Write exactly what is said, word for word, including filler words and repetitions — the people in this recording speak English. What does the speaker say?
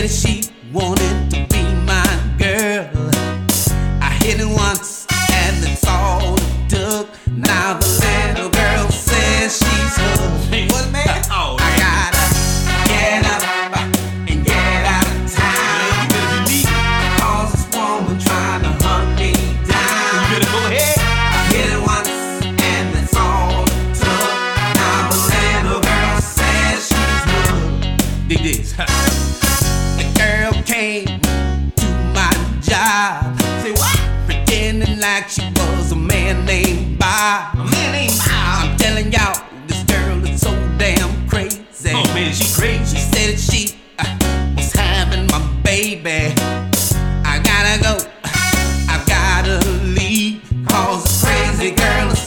said she wanted to be my girl. I hit it once and that's all it took. Now the little girl says she's hooked. What, man? Oh, I gotta get up and get out of town. you better be me. Cause this woman trying to hunt me down. You better go ahead. I hit it once and that's all it took. Now the little girl says she's hooked. Dig this. The girl came to my job. Say what? Pretending like she was a man named Bob. A man named Bob. I'm telling y'all, this girl is so damn crazy. Oh man, she She crazy. said that she uh, was having my baby. I gotta go, I gotta leave. Cause this crazy girl is